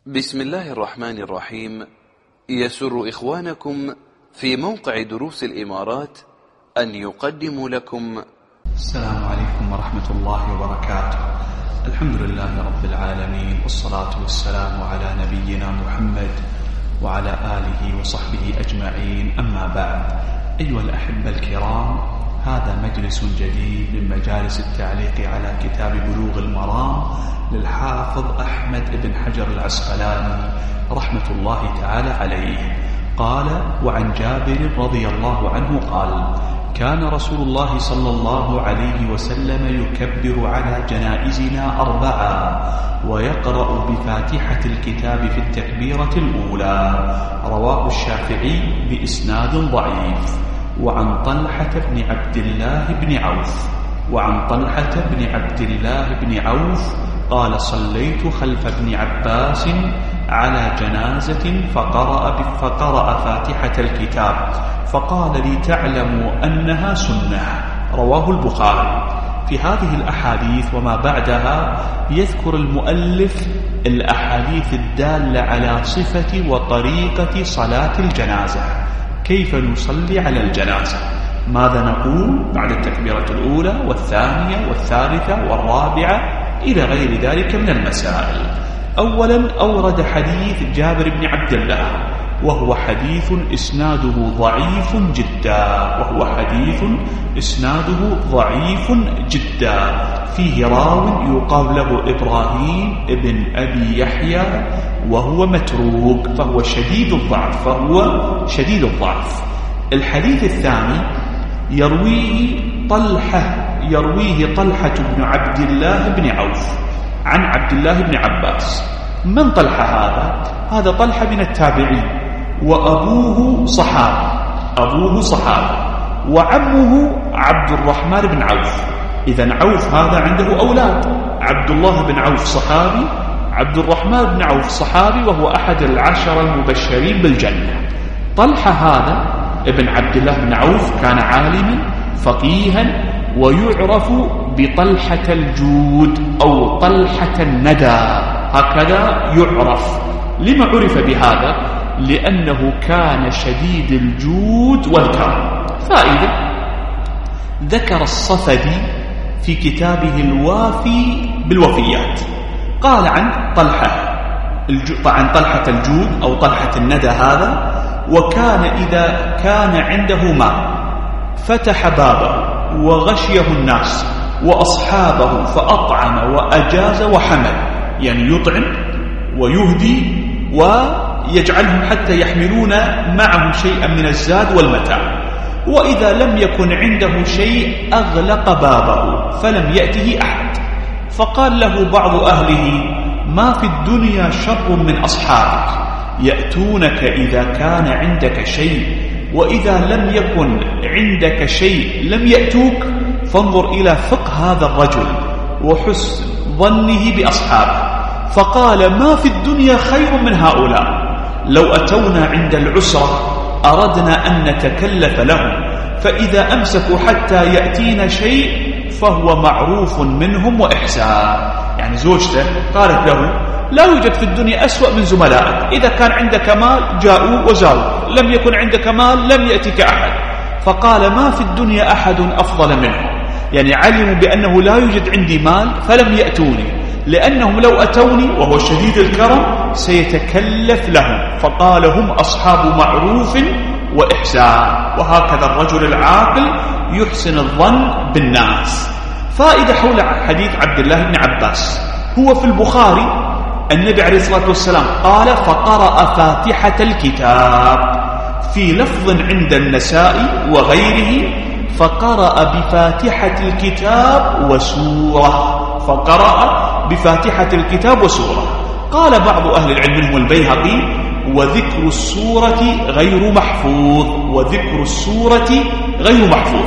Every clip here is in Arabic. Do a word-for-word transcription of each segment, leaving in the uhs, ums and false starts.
بسم الله الرحمن الرحيم. يسر إخوانكم في موقع دروس الإمارات أن يقدموا لكم السلام عليكم ورحمة الله وبركاته. الحمد لله رب العالمين، والصلاة والسلام على نبينا محمد وعلى آله وصحبه أجمعين، أما بعد. أيها الأحبة الكرام، هذا مجلس جديد من مجالس التعليق على كتاب بلوغ المرام للحافظ أحمد بن حجر العسقلاني رحمة الله تعالى عليه. قال: وعن جابر رضي الله عنه قال: كان رسول الله صلى الله عليه وسلم يكبر على جنائزنا أربعا ويقرأ بفاتحة الكتاب في التكبيرة الأولى. رواه الشافعي بإسناد ضعيف. وعن طلحة بن عبد الله بن عوف وعن طلحة بن عبد الله بن عوف قال: صليت خلف ابن عباس على جنازة فقرأ, فقرأ فاتحة الكتاب فقال لي: تعلموا أنها سنة. رواه البخاري. في هذه الأحاديث وما بعدها يذكر المؤلف الأحاديث الدالة على صفة وطريقة صلاة الجنازة، كيف نصلي على الجنازة، ماذا نقول بعد التكبيرة الأولى والثانية والثالثة والرابعة إلى غير ذلك من المسائل. أولا أورد حديث جابر بن عبد الله، وهو حديث إسناده ضعيف جدا وهو حديث إسناده ضعيف جدا فيه راو يقال له إبراهيم بن أبي يحيى وهو متروك، فهو شديد الضعف فهو شديد الضعف. الحديث الثاني يرويه طلحة يرويه طلحة بن عبد الله بن عوف عن عبد الله بن عباس. من طلحة هذا؟ هذا طلحة من التابعين، وأبوه صحابي أبوه صحابي وعمه عبد الرحمن بن عوف. إذن عوف هذا عنده أولاد، عبد الله بن عوف صحابي، عبد الرحمن بن عوف صحابي، وهو أحد العشر المبشرين بالجنة. طلحة هذا ابن عبد الله بن عوف كان عالما فقيها، ويعرف بطلحة الجود أو طلحة الندى، هكذا يعرف. لما عرف بهذا؟ لأنه كان شديد الجود والكرم. فائدة: ذكر الصفدي في كتابه الوافي بالوفيات، قال عن طلحة عن طلحة الجود أو طلحة الندى هذا: وكان إذا كان عنده مال فتح بابه وغشيه الناس وأصحابه فأطعم وأجاز وحمل، يعني يطعم ويهدي ويجعلهم حتى يحملون معهم شيئا من الزاد والمتاع. وإذا لم يكن عنده شيء أغلق بابه فلم يأته أحد. فقال له بعض أهله: ما في الدنيا شر من أصحابك، يأتونك إذا كان عندك شيء، وإذا لم يكن عندك شيء لم يأتوك. فانظر إلى فقه هذا الرجل وحسن ظنه بأصحابه. فقال: ما في الدنيا خير من هؤلاء، لو أتونا عند العسرة أردنا أن نتكلف لهم، فإذا أمسكوا حتى يأتينا شيء فهو معروف منهم وإحسان. يعني زوجته قالت له: لا يوجد في الدنيا أسوأ من زملائك، إذا كان عندك مال جاءوا وزاروا، لم يكن عندك مال لم يأتك أحد. فقال: ما في الدنيا أحد أفضل منه، يعني علموا بأنه لا يوجد عندي مال فلم يأتوني، لأنهم لو أتوني وهو شديد الكرم سيتكلف لهم. فقال: هم أصحاب معروف وإحسان. وهكذا الرجل العاقل يحسن الظن بالناس. فائدة حول حديث عبد الله بن عباس، هو في البخاري. النبي عليه الصلاة والسلام قال: فقرأ فاتحة الكتاب. في لفظ عند النسائي وغيره: فقرأ بفاتحة الكتاب وسورة. فقرأ بفاتحة الكتاب وسورة. قال بعض أهل العلم منهم البيهقي: وذكر السورة غير محفوظ وذكر السورة غير محفوظ.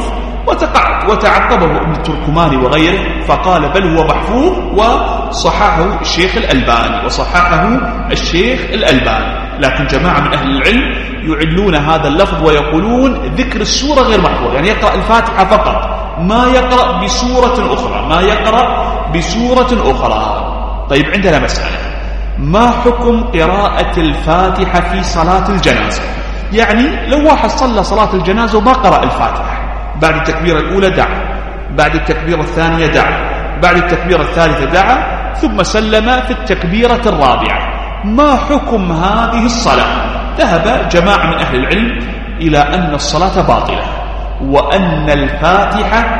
وتعقبه ابن التركماني وغيره فقال: بل هو محفوظ، وصححه الشيخ الألباني وصححه الشيخ الألباني. لكن جماعة من أهل العلم يعلون هذا اللفظ ويقولون ذكر السورة غير محفوظ، يعني يقرأ الفاتحة فقط، ما يقرأ بسورة أخرى ما يقرأ بسورة أخرى. طيب، عندنا مسألة: ما حكم قراءة الفاتحة في صلاة الجنازة؟ يعني لو واحد صلى صلاة الجنازة وما قرأ الفاتحة، بعد التكبيرة الأولى دعا، بعد التكبيرة الثانية دعا، بعد التكبيرة الثالثة دعا، ثم سلم في التكبيرة الرابعة، ما حكم هذه الصلاة؟ ذهب جماعة من أهل العلم إلى أن الصلاة باطلة، وأن الفاتحة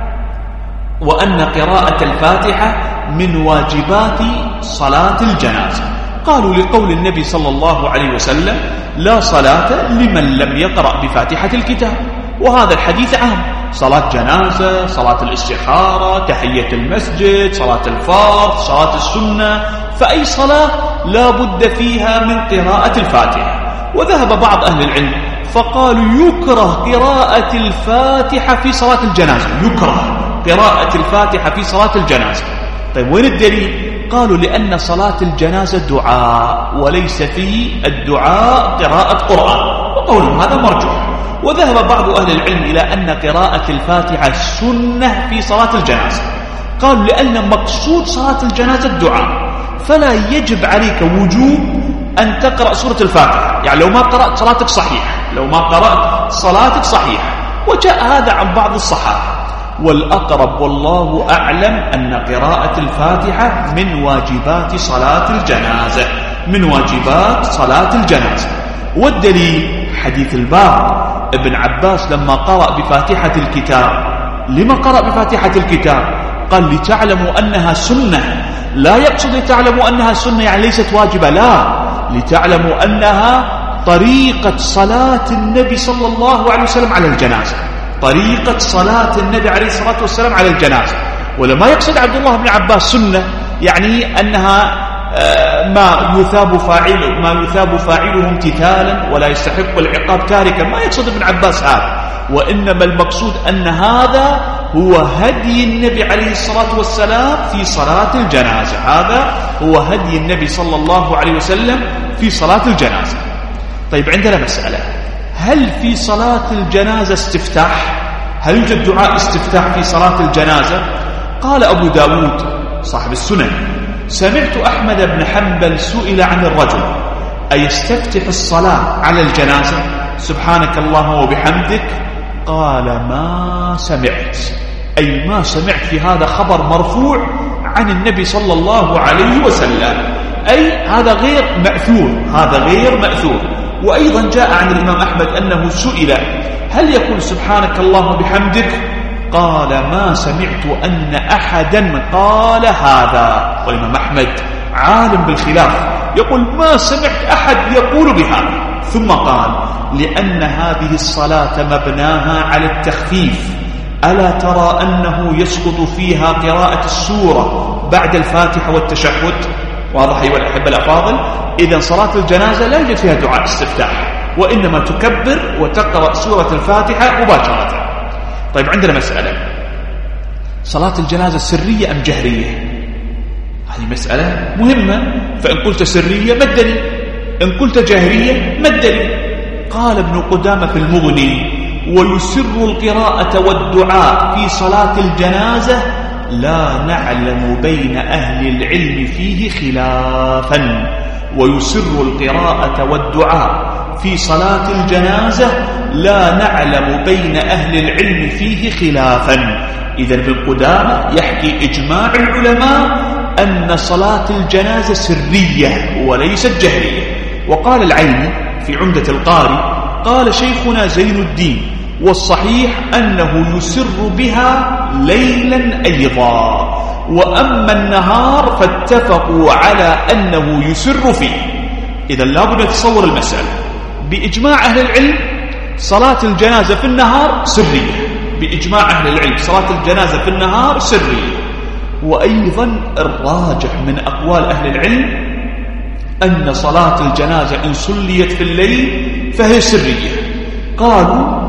وأن قراءة الفاتحة من واجبات صلاة الجنازة. قالوا لقول النبي صلى الله عليه وسلم: لا صلاة لمن لم يقرأ بفاتحة الكتاب. وهذا الحديث عام: صلاة جنازة، صلاة الاستخارة، تحية المسجد، صلاة الفرض، صلاة السنة، فأي صلاة لا بد فيها من قراءة الفاتحة. وذهب بعض أهل العلم فقالوا يكره قراءة الفاتحة في صلاة الجنازة، يكره قراءة الفاتحة في صلاة الجنازة. طيب وين الدليل؟ قالوا لأن صلاة الجنازة دعاء، وليس في الدعاء قراءة قرآن، وقولهم هذا مرجوح. وذهب بعض أهل العلم إلى أن قراءة الفاتحة سنة في صلاة الجنازة، قالوا لأن مقصود صلاة الجنازة الدعاء، فلا يجب عليك وجوب أن تقرأ سورة الفاتحة. يعني لو ما قرأت صلاتك صحيحة، لو ما قرأت صلاتك صحيحة. وجاء هذا عن بعض الصحابة. والأقرب والله أعلم أن قراءة الفاتحة من واجبات صلاة الجنازة، من واجبات صلاة الجنازة. والدليل حديث الباب: ابن عباس لما قرأ بفاتحة الكتاب، لما قرأ بفاتحة الكتاب؟ قال: لتعلموا أنها سنة. لا يقصد لتعلموا أنها سنة يعني ليست واجبة، لا، لتعلموا أنها طريقة صلاة النبي صلى الله عليه وسلم على الجنازة، طريقة صلاة النبي عليه الصلاة والسلام على الجنازة. ولما يقصد عبد الله بن عباس سنة يعني أنها ما يثاب فاعله ما يثاب فاعله امتثالا ولا يستحق العقاب تاركا، ما يقصد ابن عباس هذا، وإنما المقصود أن هذا هو هدي النبي عليه الصلاة والسلام في صلاة الجنازة، هذا هو هدي النبي صلى الله عليه وسلم في صلاة الجنازة. طيب عندنا مسألة: هل في صلاة الجنازة استفتاح؟ هل يوجد دعاء استفتاح في صلاة الجنازة؟ قال أبو داود صاحب السنن: سمعت أحمد بن حنبل سئل عن الرجل أيستفتح الصلاة على الجنازة سبحانك اللهم وبحمدك؟ قال: ما سمعت، أي ما سمعت في هذا خبر مرفوع عن النبي صلى الله عليه وسلم، أي هذا غير مأثور، هذا غير مأثور. وأيضا جاء عن الإمام أحمد أنه سئل: هل يقول سبحانك اللهم وبحمدك؟ قال: ما سمعت أن أحدا قال هذا. والإمام أحمد عالم بالخلاف، يقول ما سمعت أحد يقول بهذا. ثم قال: لأن هذه الصلاة مبناها على التخفيف، ألا ترى أنه يسقط فيها قراءة السورة بعد الفاتحة والتشهد؟ واضح أيها الأحبة الأفاضل؟ إذن صلاة الجنازة لا يوجد فيها دعاء استفتاح، وإنما تكبر وتقرأ سورة الفاتحة مباشرة. طيب عندنا مسألة: صلاة الجنازة سرية أم جهرية؟ هذه مسألة مهمة. فإن قلت سرية ما الدليل؟ إن قلت جهرية ما الدليل؟ قال ابن قدامة في المغني: ويسر القراءة والدعاء في صلاة الجنازة لا نعلم بين أهل العلم فيه خلافا. ويسر القراءة والدعاء في صلاة الجنازة لا نعلم بين أهل العلم فيه خلافا. إذن ابن قدامة يحكي إجماع العلماء أن صلاة الجنازة سرية وليست جهرية. وقال العيني في عمدة القاري: قال شيخنا زين الدين: والصحيح أنه يسر بها ليلا أيضا، وأما النهار فاتفقوا على أنه يسر فيه. إذا لابد نتصور المسألة. بإجماع أهل العلم صلاة الجنازة في النهار سرية، بإجماع أهل العلم صلاة الجنازة في النهار سرية. وأيضا الراجح من أقوال أهل العلم أن صلاة الجنازة إن صليت في الليل فهي سرية. قالوا: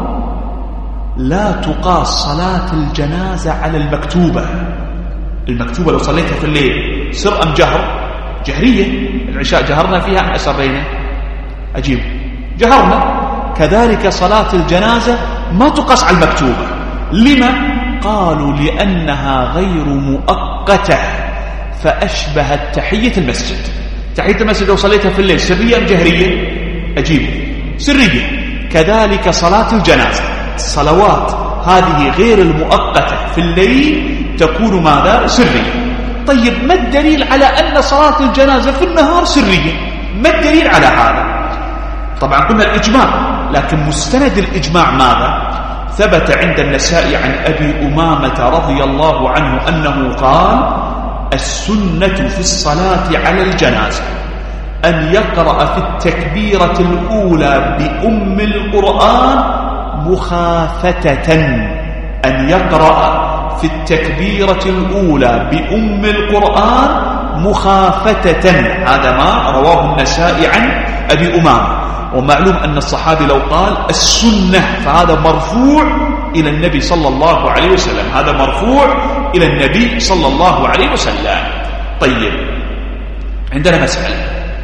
لا تقاس صلاة الجنازة على المكتوبة. المكتوبة لو صليتها في الليل سر أم جهر؟ جهرية. العشاء جهرنا فيها أم أسرينا؟ أجيب: جهرنا. كذلك صلاة الجنازة ما تقاس على المكتوبة. لما؟ قالوا: لأنها غير مؤقتة، فأشبهت تحية المسجد. تحية المسجد لو صليتها في الليل سرية أم جهرية؟ أجيب سرية. كذلك صلاة الجنازة، الصلوات هذه غير المؤقتة في الليل تكون ماذا؟ سرية. طيب ما الدليل على أن صلاة الجنازة في النهار سرية؟ ما الدليل على هذا؟ طبعا قلنا الإجماع، لكن مستند الإجماع ماذا؟ ثبت عند النسائي عن أبي أمامة رضي الله عنه أنه قال: السنة في الصلاة على الجنازة أن يقرأ في التكبيرة الأولى بأم القرآن مخافتة، أن يقرأ في التكبيرة الأولى بأم القرآن مخافتة. هذا ما رواه النسائي عن أبي أمامة. ومعلوم أن الصحابي لو قال السنة فهذا مرفوع إلى النبي صلى الله عليه وسلم، هذا مرفوع إلى النبي صلى الله عليه وسلم. طيب عندنا مسألة،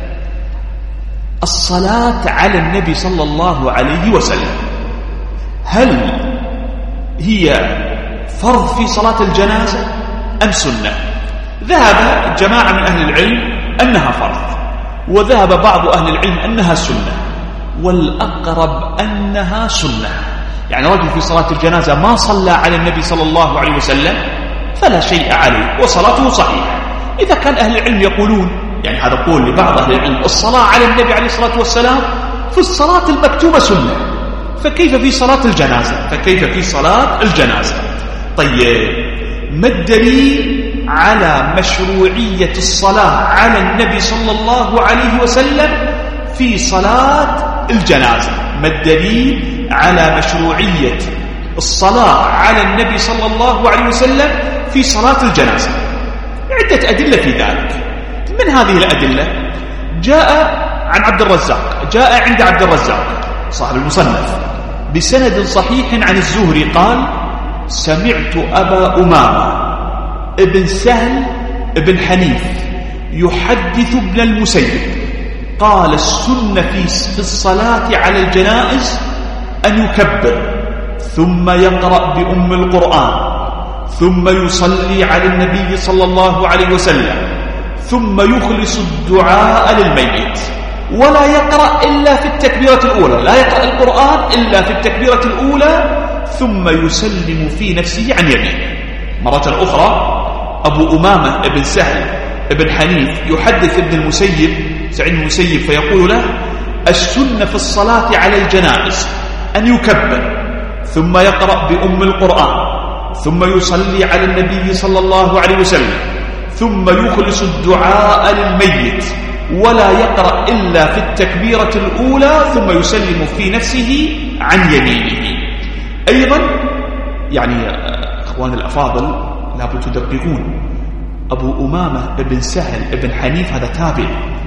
الصلاة على النبي صلى الله عليه وسلم هل هي فرض في صلاة الجنازة أم سنة؟ ذهب جماعة من أهل العلم أنها فرض، وذهب بعض أهل العلم أنها سنة، والأقرب أنها سنة. يعني رجل في صلاة الجنازة ما صلى على النبي صلى الله عليه وسلم فلا شيء عليه وصلاته صحيحة. إذا كان أهل العلم يقولون، يعني هذا قول لبعض أهل العلم، الصلاة على النبي عليه الصلاة والسلام في الصلاة المكتوبة سنة، فكيف في صلاة الجنازة؟ فكيف في صلاة الجنازة؟ طيب ما الدليل على مشروعية الصلاة على النبي صلى الله عليه وسلم في صلاة الجنازة؟ ما الدليل على مشروعية الصلاة على النبي صلى الله عليه وسلم في صلاة الجنازة؟ عدة أدلة في ذلك. من هذه الأدلة جاء عن عبد الرزاق، جاء عند عبد الرزاق صاحب المصنف بسند صحيح عن الزهري قال: سمعت أبا أمامة ابن سهل ابن حنيف يحدث ابن المسيب قال: السنة في الصلاة على الجنائز أن يكبر ثم يقرأ بأم القرآن ثم يصلي على النبي صلى الله عليه وسلم ثم يخلص الدعاء للميت، ولا يقرأ إلا في التكبيرة الأولى، لا يقرأ القرآن إلا في التكبيرة الأولى ثم يسلم في نفسه عن يمينه. مرة أخرى أبو أمامة ابن سهل ابن حنيف يحدث ابن المسيب سعيد المسيب فيقول له: السنة في الصلاة على الجنائز أن يكبر ثم يقرأ بأم القرآن ثم يصلي على النبي صلى الله عليه وسلم ثم يخلص الدعاء للميت، ولا يقرأ إلا في التكبيرة الأولى ثم يسلم في نفسه عن يمينه. أيضا يعني أخوان الأفاضل لابد تدققون، أبو أمامة ابن سهل ابن حنيف هذا تابع،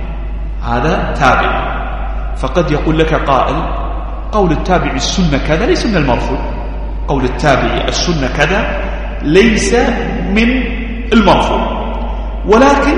هذا تابع، فقد يقول لك قائل: قول التابع السنة كذا ليس من المرفوع، قول التابع السنة كذا ليس من المرفوع. ولكن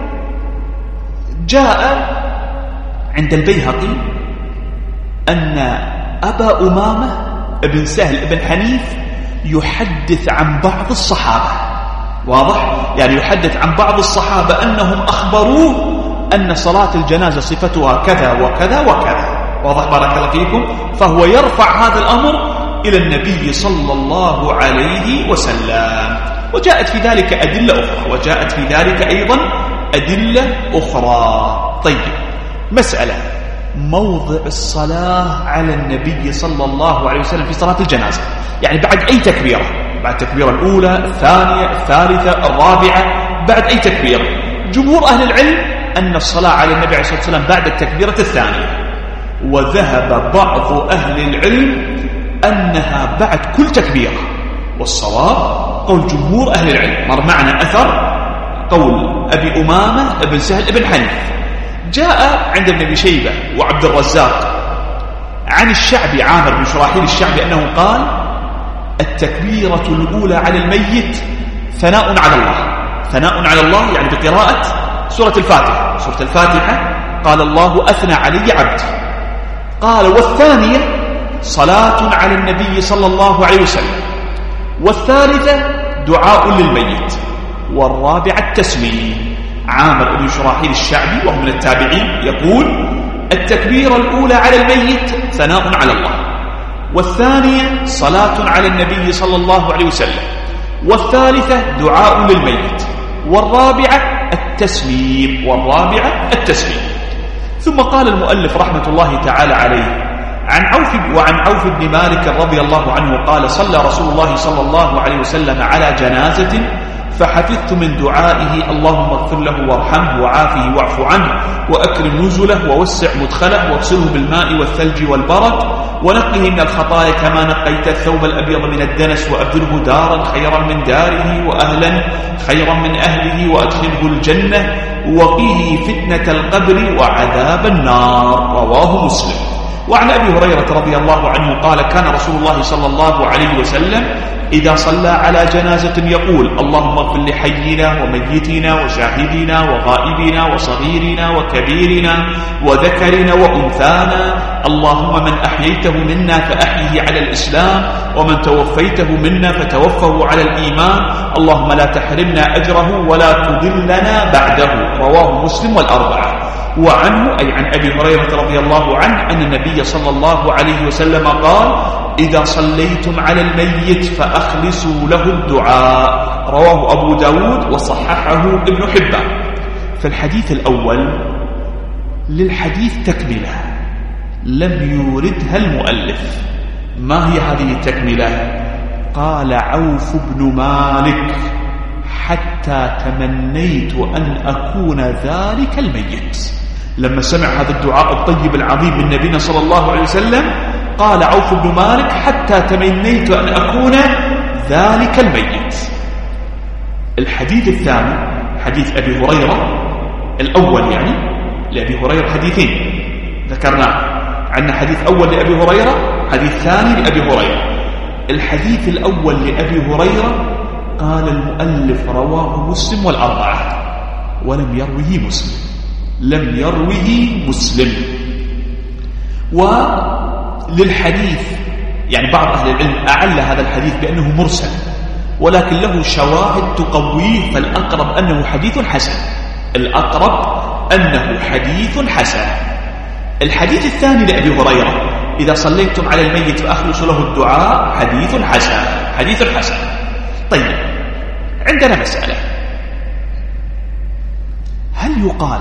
جاء عند البيهقي أن أبا أمامة ابن سهل ابن حنيف يحدث عن بعض الصحابة، واضح؟ يعني يحدث عن بعض الصحابة أنهم أخبروه أن صلاة الجنازة صفتها كذا وكذا وكذا، واضح بارك الله فيكم؟ فهو يرفع هذا الأمر إلى النبي صلى الله عليه وسلم. وجاءت في ذلك أدلة أخرى، وجاءت في ذلك أيضا أدلة أخرى. طيب مسألة، موضع الصلاة على النبي صلى الله عليه وسلم في صلاة الجنازة، يعني بعد أي تكبيرة، بعد التكبيرة الأولى الثانية الثالثة الرابعة، بعد أي تكبيرة. جمهور أهل العلم أن الصلاة على النبي عليه الصلاة والسلام بعد التكبيرة الثانية، وذهب بعض أهل العلم أنها بعد كل تكبيرة، والصواب قول جمهور أهل العلم. مر معنا أثر قول أبي أمامة ابن سهل ابن حنيف. جاء عند ابن أبي شيبة وعبد الرزاق عن الشعبي عامر بن شراحيل الشعبي أنه قال: التكبيرة الأولى على الميت ثناء على الله، ثناء على الله يعني بقراءة سورة الفاتحة، سورة الفاتحة قال: الله أثنى علي عبدي. قال: والثانية صلاة على النبي صلى الله عليه وسلم، والثالثة دعاء للميت، والرابعة التسمية. عامر بن شراحيل الشعبي وهو من التابعين يقول: التكبيرة الأولى على الميت ثناء على الله، والثانية صلاة على النبي صلى الله عليه وسلم، والثالثة دعاء للميت، والرابعة التسليم والرابعة التسليم. ثم قال المؤلف رحمة الله تعالى عليه: عن عوف وعن عوف بن مالك رضي الله عنه قال: صلى رسول الله صلى الله عليه وسلم على جنازة فحفظت من دعائه: اللهم اغفر له وارحمه وعافه واعف عنه وأكرم نزله ووسع مدخله واغسله بالماء والثلج والبرد ونقه من الخطايا كما نقيت الثوب الأبيض من الدنس، وأبدله دارا خيرا من داره وأهلا خيرا من أهله وأدخله الجنة وقيه فتنة القبر وعذاب النار. رواه مسلم. وعن أبي هريرة رضي الله عنه قال: كان رسول الله صلى الله عليه وسلم إذا صلى على جنازة يقول: اللهم اغفر لحينا وميتنا وشاهدنا وغائبنا وصغيرنا وكبيرنا وذكرنا وأنثانا، اللهم من أحييته منا فأحيه على الإسلام، ومن توفيته منا فتوفه على الإيمان، اللهم لا تحرمنا أجره ولا تضلنا بعده. رواه مسلم والأربعة. وعنه أي عن أبي هريرة رضي الله عنه أن النبي صلى الله عليه وسلم قال: إذا صليتم على الميت فأخلصوا له الدعاء. رواه أبو داود وصححه ابن حبان. فالحديث الأول للحديث تكملة لم يوردها المؤلف. ما هي هذه التكملة؟ قال عوف بن مالك: حتى تمنيت أن أكون ذلك الميت. لما سمع هذا الدعاء الطيب العظيم من نبينا صلى الله عليه وسلم قال عوف بن مالك: حتى تمنيت أن أكون ذلك الميت. الحديث الثاني حديث أبي هريرة الأول، يعني لأبي هريرة حديثين ذكرناه، عندنا حديث أول لأبي هريرة، حديث ثاني لأبي هريرة. الحديث الأول لأبي هريرة قال المؤلف: رواه مسلم والأربعة، ولم يروه مسلم، لم يروه مسلم. وللحديث يعني بعض أهل العلم أعل هذا الحديث بأنه مرسل، ولكن له شواهد تقويه، فالأقرب أنه حديث حسن، الأقرب أنه حديث حسن. الحديث الثاني لأبي هريرة: إذا صليتم على الميت فأخلصوا له الدعاء، حديث حسن، حديث حسن. طيب، عندنا مسألة: هل يقال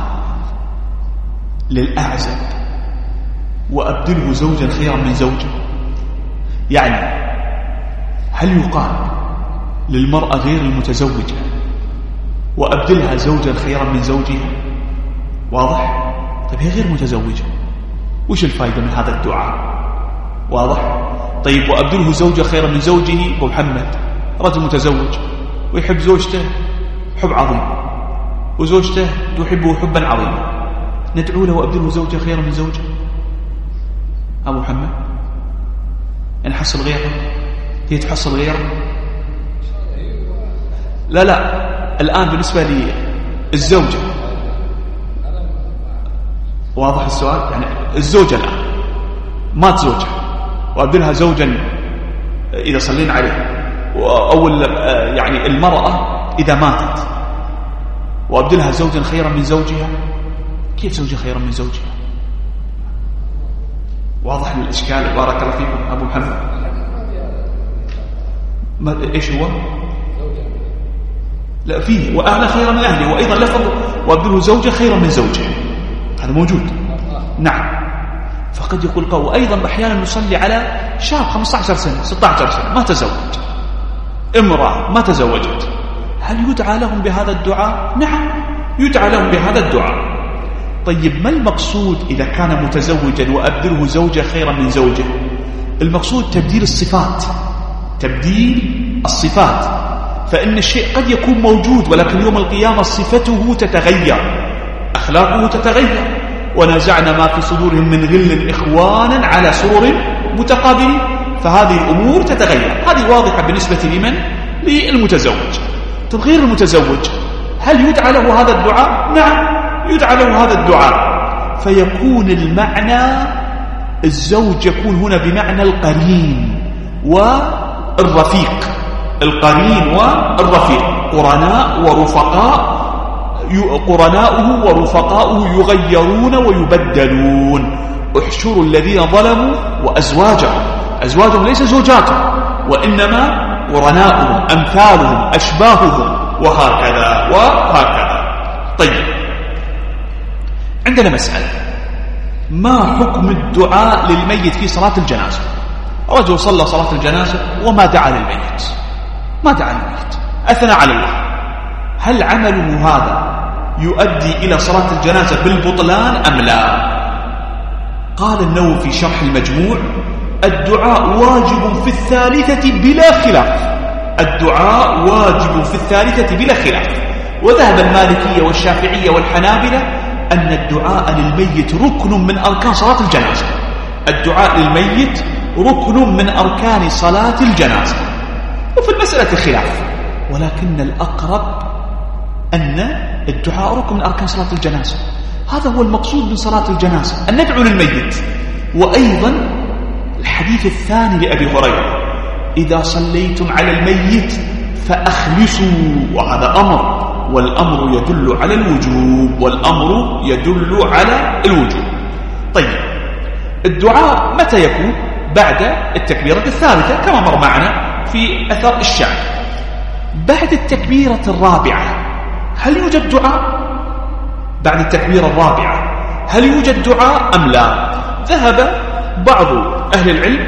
للأعزب وأبدله زوجا خيرا من زوجه؟ يعني هل يقال للمرأة غير المتزوجة وأبدلها زوجا خيرا من زوجها؟ واضح؟ طيب هي غير متزوجة، وش الفائدة من هذا الدعاء؟ واضح؟ طيب وأبدله زوجة خيرا من زوجه. أبو محمد رجل متزوج ويحب زوجته حب عظيم، وزوجته تحبه حبا عظيما، ندعو له وأبدله زوجة خيرا من زوجه. أبو محمد نحصل غيره، هي تحصل غيره. لا لا الآن بالنسبة لي الزوجة، واضح السؤال؟ يعني الزوجة الآن مات زوجها وأبدلها زوجا إذا صلينا عليه، أو يعني المرأة إذا ماتت وأبدلها زوجا خيرا من زوجها، كيف زوجة خيرا من زوجها؟ واضح الإشكال؟ بارك الله فيكم أبو محمد. ما إيش هو؟ لا فيه وأهل خيرا من أهله، وأيضا لفظ وأبدله زوجة خيرا من زوجه، هذا موجود. نعم. فقد يقول قول أيضا أحيانا نصلي على شاب خمسة عشر سنة ستة عشر سنة ما تزوج، امرأة ما تزوجت، هل يدعى لهم بهذا الدعاء؟ نعم يدعى لهم بهذا الدعاء. طيب ما المقصود إذا كان متزوجا وأبدله زوجة خيرا من زوجه؟ المقصود تبديل الصفات، تبديل الصفات. فإن الشيء قد يكون موجود ولكن يوم القيامة صفته تتغير، أخلاقه تتغير. ونزعنا ما في صدورهم من غل إخوانا على سرر متقابلين، فهذه الأمور تتغير. هذه واضحة بالنسبة لمن؟ للمتزوج. طب غير المتزوج هل يدعى له هذا الدعاء؟ نعم يدعى له هذا الدعاء. فيكون المعنى الزوج يكون هنا بمعنى القرين والرفيق، القرين والرفيق، قرناء ورفقاء قرناؤه ورفقاؤه يغيرون ويبدلون. احشروا الذين ظلموا وأزواجهم، أزواجهم ليس زوجاتهم وإنما قرناؤهم أمثالهم أشباههم وهكذا وهكذا. طيب، عندنا مسألة: ما حكم الدعاء للميت في صلاة الجنازة؟ رجل صلى صلاة الجنازة وما دعا للميت، ما دعا للميت، أثنى على الله، هل عمله هذا يؤدي إلى صلاة الجنازة بالبطلان أم لا؟ قال النووي في شرح المجموع: الدعاء واجب في الثالثة بلا خلاف، الدعاء واجب في الثالثة بلا خلاف. وذهب المالكية والشافعية والحنابلة أن الدعاء للميت ركن من أركان صلاة الجنازة، الدعاء للميت ركن من أركان صلاة الجنازة. وفي المسألة خلاف، ولكن الأقرب أن الدعاء ركن من أركان صلاة الجنازة، هذا هو المقصود من صلاة الجنازة، أن ندعو للميت. وأيضا الحديث الثاني لأبي هريرة: إذا صليتم على الميت فأخلصوا، وهذا أمر، والأمر يدل على الوجوب، والأمر يدل على الوجوب. طيب، الدعاء متى يكون؟ بعد التكبيرة الثالثة كما مر معنا في أثر الشعب. بعد التكبيرة الرابعة هل يوجد دعاء؟ بعد التكبيرة الرابعة هل يوجد دعاء أم لا؟ ذهب بعض أهل العلم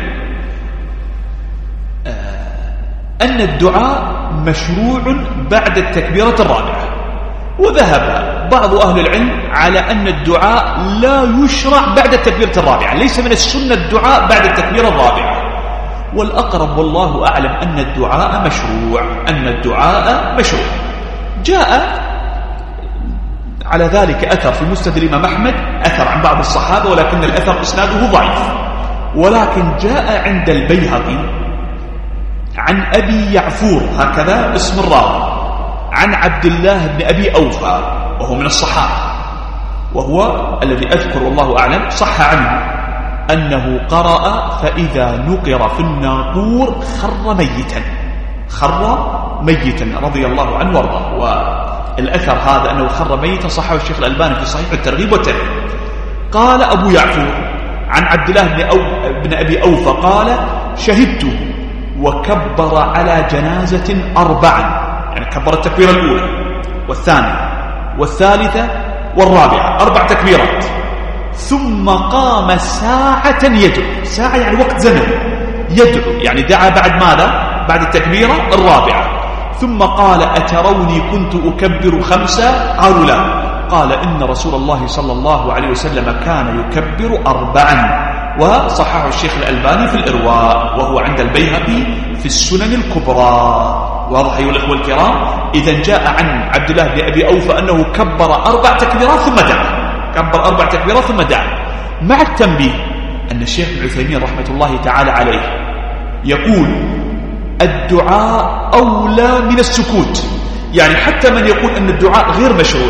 أن الدعاء مشروع بعد التكبيرة الرابعة، وذهب بعض أهل العلم على أن الدعاء لا يشرع بعد التكبيرة الرابعة، ليس من السنة الدعاء بعد التكبيرة الرابعة. والأقرب والله أعلم أن الدعاء مشروع، أن الدعاء مشروع. جاء على ذلك أثر في مسند الإمام أحمد، أثر عن بعض الصحابة، ولكن الأثر إسناده ضعيف. ولكن جاء عند البيهقي عن أبي يعفور، هكذا اسم الراوي، عن عبد الله بن أبي أوفى، وهو من الصحابة، وهو الذي أذكر والله أعلم صح عنه أنه قرأ: فإذا نقر في الناقور خر ميتا، خر ميتا رضي الله عنه وارضاه. والأثر هذا أنه خر ميتا صححه الشيخ الألباني في صحيح الترغيب والترهيب. قال أبو يعفور عن عبد الله بن, أو بن أبي أوفى قال: شهدت وكبر على جنازة أربعا، يعني كبر التكبيرة الأولى والثانية والثالثة والرابعة، أربع تكبيرات، ثم قام ساعة يدعو، ساعة يعني وقت زمن، يدعو يعني دعا بعد ماذا؟ بعد التكبيرة الرابعة. ثم قال: أتروني كنت أكبر خمسة؟ قالوا لا. قال: إن رسول الله صلى الله عليه وسلم كان يكبر أربعا. وصححه الشيخ الألباني في الإرواء، وهو عند البيهقي في السنن الكبرى. واضح أيها الأخوة الكرام؟ إذا جاء عن عبد الله بن أبي أوفى أنه كبر أربع تكبيرات ثم دعا، كبر أربع تكبيرات ثم دعا، مع التنبيه أن الشيخ ابن عثيمين رحمة الله تعالى عليه يقول: الدعاء أولى من السكوت. يعني حتى من يقول أن الدعاء غير مشروع،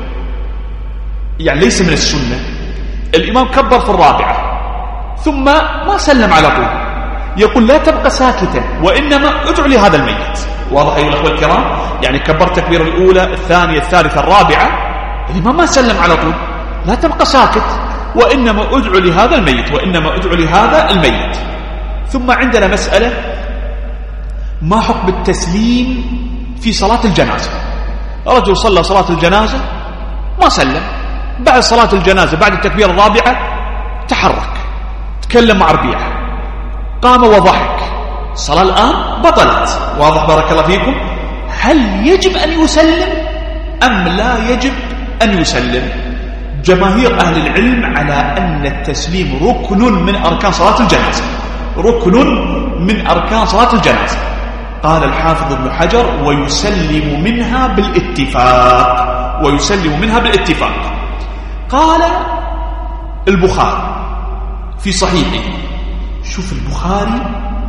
يعني ليس من السنة، الإمام كبر في الرابعة ثم ما سلم على طول، يقول لا تبقى ساكتا، وإنما ادعو لهذا الميت. واضح أيها الأخوة الكرام؟ يعني كبر التكبير الأولى الثانية الثالثة الرابعة، الإمام ما سلم على طول، لا تبقى ساكت، وإنما ادعو لهذا الميت، وإنما ادعو لهذا الميت. ثم عندنا مسألة: ما حكم التسليم في صلاة الجنازة؟ رجل صلى صلاة الجنازة ما سلم، بعد صلاة الجنازة بعد التكبير الرابعة تحرك، تكلم مع ربيعه، قام وضحك، الصلاة الآن بطلت. واضح بارك الله فيكم؟ هل يجب أن يسلم أم لا يجب أن يسلم؟ جماهير أهل العلم على أن التسليم ركن من أركان صلاة الجنازة، ركن من أركان صلاة الجنازة. قال الحافظ ابن حجر: ويسلم منها بالاتفاق، ويسلم منها بالاتفاق. قال البخاري في صحيحه، شوف البخاري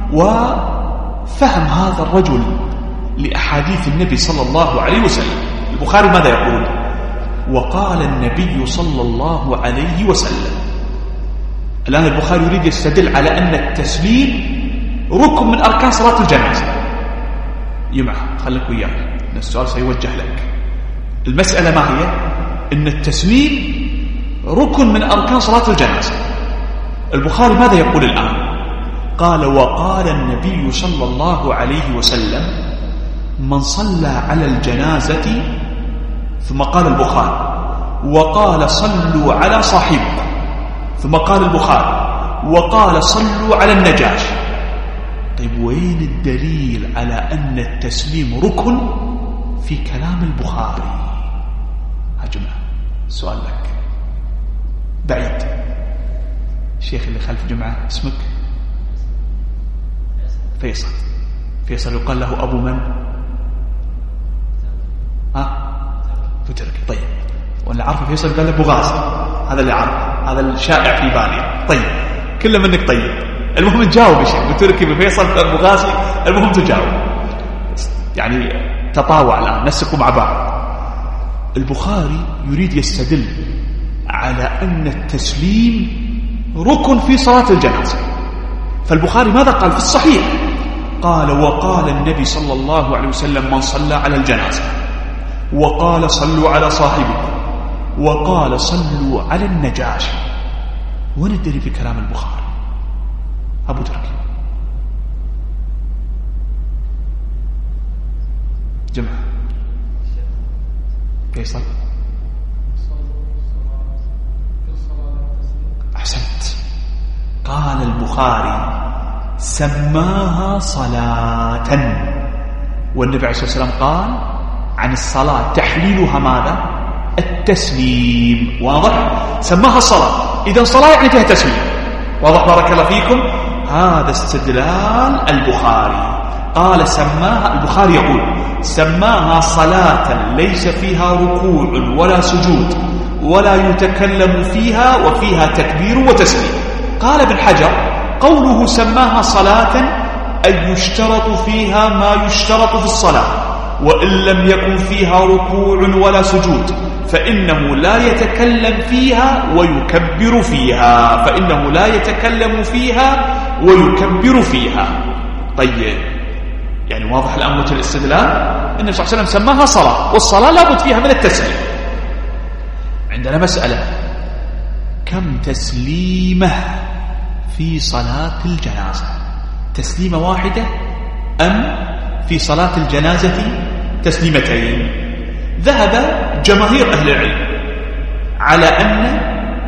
وفهم هذا الرجل لأحاديث النبي صلى الله عليه وسلم. البخاري ماذا يقول؟ وقال النبي صلى الله عليه وسلم. الآن البخاري يريد يستدل على أن التسليم ركن من أركان صلاة الجنازة. يمع خليك وياك، السؤال سيوجه لك. المسألة ما هي؟ إن التسليم ركن من أركان صلاة الجنازة. البخاري ماذا يقول الآن؟ قال: وقال النبي صلى الله عليه وسلم: من صلى على الجنازة، ثم قال البخاري: وقال صلوا على صاحبكم، ثم قال البخاري: وقال صلوا على النجاشي. طيب وين الدليل على أن التسليم ركن في كلام البخاري؟ يا جماعة سؤال لك بعيد. الشيخ اللي خلف جمعة اسمك؟ فيصل. فيصل يقال له أبو من؟ ها؟ فتركي. طيب ولا عارف فيصل قال له أبو غازي، هذا اللي عارف، هذا الشائع في بالي. طيب كله منك. طيب المهم تجاوب يا شيخ، بتركي بفيصل أبو غازي، المهم تجاوب، يعني تطاوع الآن نسكوا مع بعض. البخاري يريد يستدل على أن التسليم ركن في صلاة الجنازة. فالبخاري ماذا قال في الصحيح؟ قال: وقال النبي صلى الله عليه وسلم: من صلى على الجنازة، وقال صلوا على صاحبكم، وقال صلوا على النجاشي. وين الدليل في كلام البخاري؟ أبو تركي جمعة. فيصل أحسنت. قال البخاري: سماها صلاة، والنبي عليه الصلاة والسلام قال عن الصلاة تحليلها ماذا؟ التسليم. واضح؟ سماها صلاة، إذن صلاة يعني فيها تسليم. واضح بارك الله فيكم؟ هذا استدلال البخاري. قال سماها، البخاري يقول سماها صلاة ليس فيها ركوع ولا سجود ولا يتكلم فيها وفيها تكبير وتسليم. قال ابن حجر: قوله سماها صلاة أي يشترط فيها ما يشترط في الصلاة، وإن لم يكن فيها ركوع ولا سجود فإنه لا يتكلم فيها ويكبر فيها، فإنه لا يتكلم فيها ويكبر فيها. طيب يعني واضح الآن وجه الاستدلال. النبي صلى الله عليه وسلم سماها صلاة، والصلاة لابد فيها من التسليم. عندنا مسألة: كم تسليمة في صلاة الجنازة؟ تسليمة واحدة أم في صلاة الجنازة تسليمتين؟ ذهب جماهير أهل العلم على أن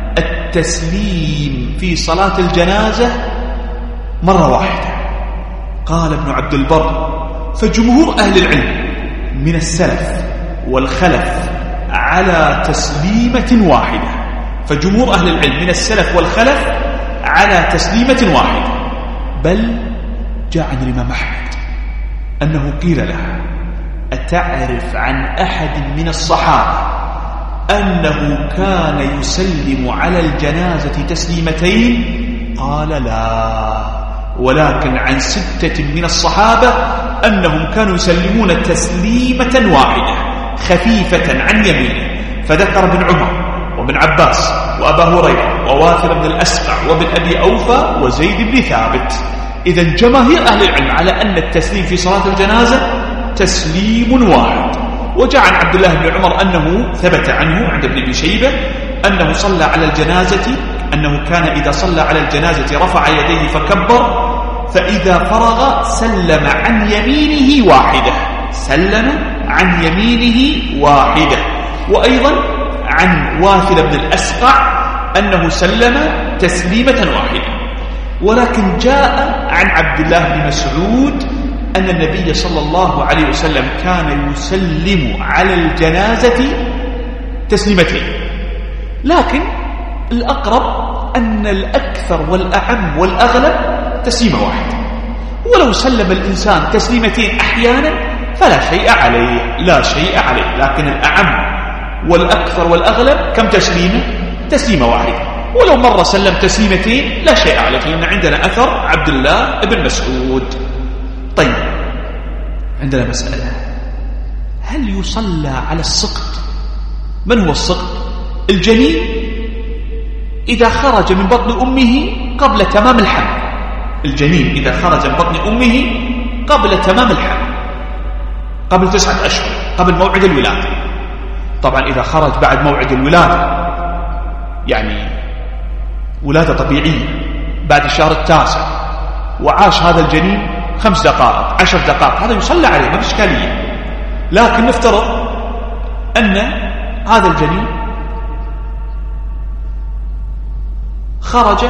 التسليم في صلاة الجنازة مرة واحدة. قال ابن عبد البر: فجمهور أهل العلم من السلف والخلف على تسليمة واحدة، فجمهور أهل العلم من السلف والخلف على تسليمة واحدة. بل جاء عن الإمام أحمد أنه قيل له: أتعرف عن أحد من الصحابة أنه كان يسلم على الجنازة تسليمتين؟ قال: لا، ولكن عن ستة من الصحابة أنهم كانوا يسلمون تسليمة واحدة خفيفة عن يمينه، فذكر ابن عمر وابن عباس وأبا هريرة وواثر بن الأسقع وابن أبي أوفى وزيد بن ثابت. إذن جماهير أهل العلم على أن التسليم في صلاة الجنازة تسليم واحد. وجاء عن عبد الله بن عمر أنه ثبت عنه عند ابن أبي شيبة أنه صلى على الجنازة، أنه كان إذا صلى على الجنازة رفع يديه فكبر، فإذا فرغ سلم عن يمينه واحدة، سلم عن يمينه واحدة. وأيضا عن واثر بن الأسقع أنه سلم تسليمة واحدة. ولكن جاء عن عبد الله بن مسعود أن النبي صلى الله عليه وسلم كان يسلم على الجنازة تسليمتين، لكن الأقرب أن الأكثر والأعم والأغلب تسليمة واحدة. ولو سلم الإنسان تسليمتين أحيانا فلا شيء عليه، لا شيء عليه، لكن الأعم والأكثر والأغلب كم تسليمة؟ تسليمة واحدة. ولو مرة سلم تسليمتين لا شيء عليه، لأن عندنا أثر عبد الله بن مسعود. طيب عندنا مسألة: هل يصلى على السقط؟ من هو السقط؟ الجنين إذا خرج من بطن أمه قبل تمام الحمل. الجنين إذا خرج من بطن أمه قبل تمام الحمل، قبل تسعة أشهر، قبل موعد الولادة. طبعا إذا خرج بعد موعد الولادة، يعني ولادة طبيعية بعد الشهر التاسع، وعاش هذا الجنين خمس دقائق عشر دقائق، هذا يصلى عليه ما في إشكالية. لكن نفترض أن هذا الجنين خرج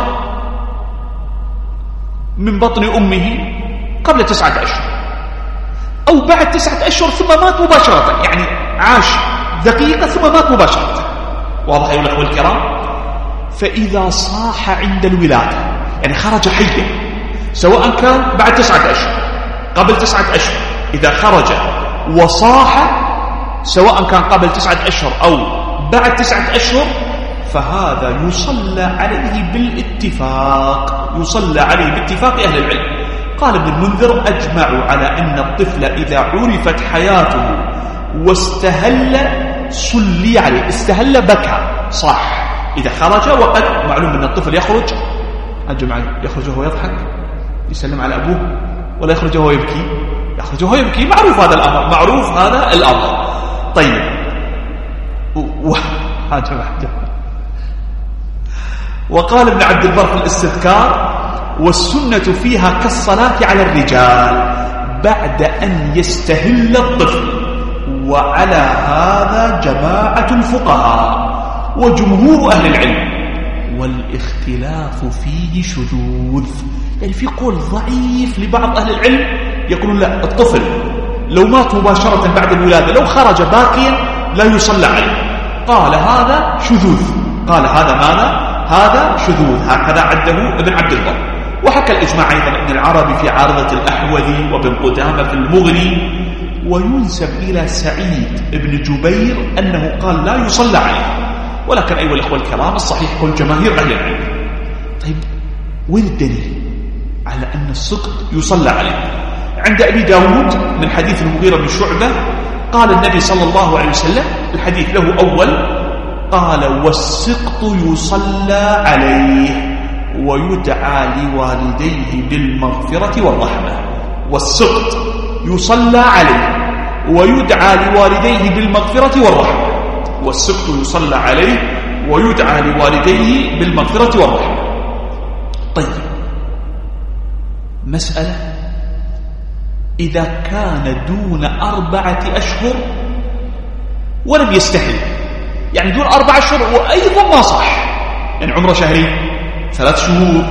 من بطن أمه قبل تسعة أشهر أو بعد تسعة أشهر ثم مات مباشرة، يعني عاش دقيقة ثم مات مباشرة. واضح أيها الأخوة الكرام؟ فإذا صاح عند الولادة، يعني خرج حيا، سواء كان بعد تسعة أشهر قبل تسعة أشهر، إذا خرج وصاح سواء كان قبل تسعة أشهر أو بعد تسعة أشهر، فهذا يصلى عليه بالاتفاق، يصلى عليه باتفاق أهل العلم. قال ابن المنذر: أجمعوا على أن الطفل إذا عرفت حياته واستهل صلي عليه. استهل بكى صح إذا خرج، وقد معلوم أن الطفل يخرج أجمع يخرج وهو يضحك يسلم على أبوه، ولا يخرج وهو يبكي، يخرج وهو يبكي، معروف هذا الأمر، معروف هذا الأمر. طيب و... وقال ابن عبد البر في الاستذكار: والسنة فيها كالصلاة على الرجال بعد أن يستهل الطفل، وعلى هذا جماعة الفقهاء وجمهور أهل العلم، والاختلاف فيه شذوذ. يعني في قول ضعيف لبعض أهل العلم يقولون لا، الطفل لو مات مباشرة بعد الولادة، لو خرج باقيا لا يصلى عليه. قال هذا شذوذ، قال هذا ماذا؟ هذا شذوذ، هكذا عده ابن عبد البر. وحكى الإجماع أيضا ابن العربي في عارضة الأحوذي، وابن قدامة في المغني. وينسب إلى سعيد بن جبير أنه قال لا يصلى عليه، ولكن أيها الأخوة الكرام الصحيح قول جماهير أهل العلم. طيب وين الدليل على أن السقط يصلى عليه؟ عند أبي داود من حديث المغيرة بن شعبة قال النبي صلى الله عليه وسلم، الحديث له أول، قال: والسقط يصلى عليه ويدعى لوالديه بالمغفرة والرحمة. والسقط يصلى عليه ويدعى لوالديه بالمغفرة والرحمة. والسقط يصلى عليه ويدعى لوالديه بالمغفرة والرحمة. طيب مسألة: إذا كان دون أربعة أشهر ولم يستحل، يعني دون أربعة أشهر وأيضا ما صح، يعني عمره شهرين ثلاث شهور